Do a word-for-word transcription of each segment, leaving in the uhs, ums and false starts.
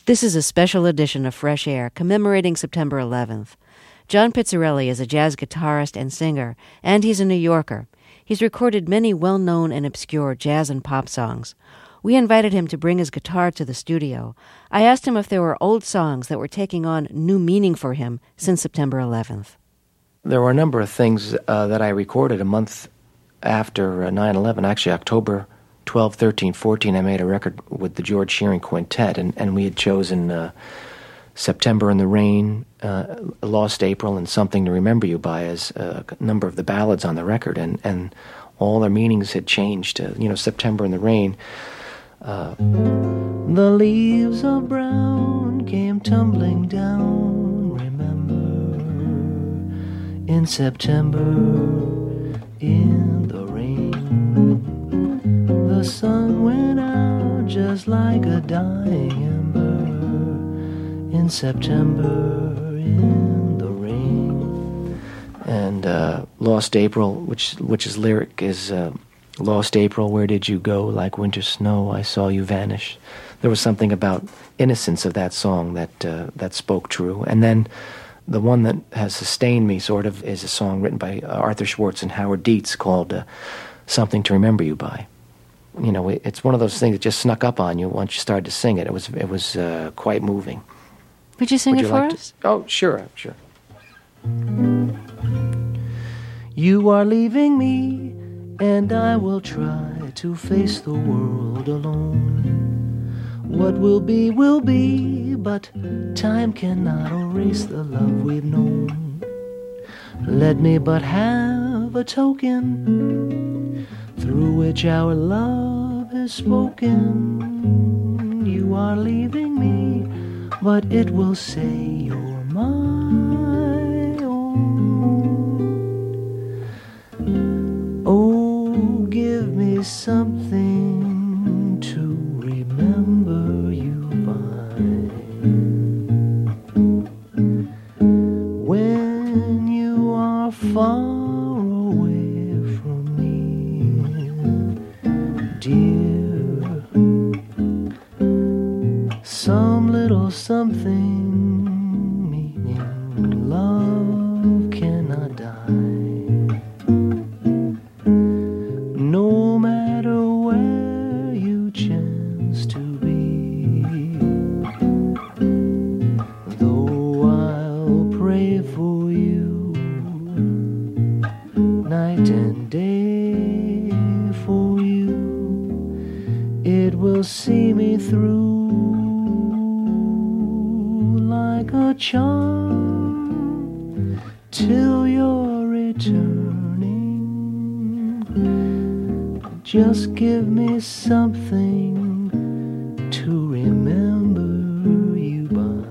This is a special edition of Fresh Air commemorating September eleventh. John Pizzarelli is a jazz guitarist and singer, and he's a New Yorker. He's recorded many well-known and obscure jazz and pop songs. We invited him to bring his guitar to the studio. I asked him if there were old songs that were taking on new meaning for him since September eleventh. There were a number of things uh, that I recorded a month after uh, nine eleven, actually October twelfth, thirteenth, fourteenth, I made a record with the George Shearing Quintet, and, and we had chosen uh, September in the Rain, uh, Lost April, and Something to Remember You By as a number of the ballads on the record, and, and all their meanings had changed. Uh, you know, September in the Rain, uh, the leaves of brown came tumbling down, remember, in September in the rain. The sun went out just like a dying ember in September in the rain. And uh, Lost April, which which is lyric is uh, Lost April, where did you go? Like winter snow, I saw you vanish. There was something about innocence of that song that uh, that spoke true. And then the one that has sustained me sort of is a song written by Arthur Schwartz and Howard Dietz called uh, Something to Remember You By. You know, it's one of those things that just snuck up on you once you started to sing it. It was it was uh, quite moving. Would you sing Would it you for like us? To? Oh, sure, sure. You are leaving me, and I will try to face the world alone. What will be, will be, but time cannot erase the love we've known. Let me but have a token through which our love is spoken. You are leaving me, but it will say you're my own. Oh, give me something to remember you by. When you are far away from dear, some little something meaning love cannot die. No matter where you chance to be, though I'll pray for you night and day for you, it will see me through like a charm till you're returning. Just give me something to remember you by.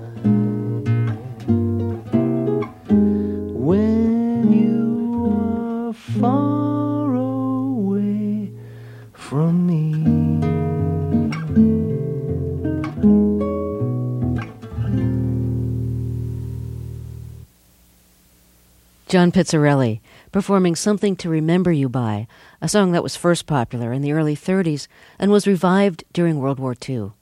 When you are far away from me. John Pizzarelli, performing Something to Remember You By, a song that was first popular in the early thirties and was revived during World War Two.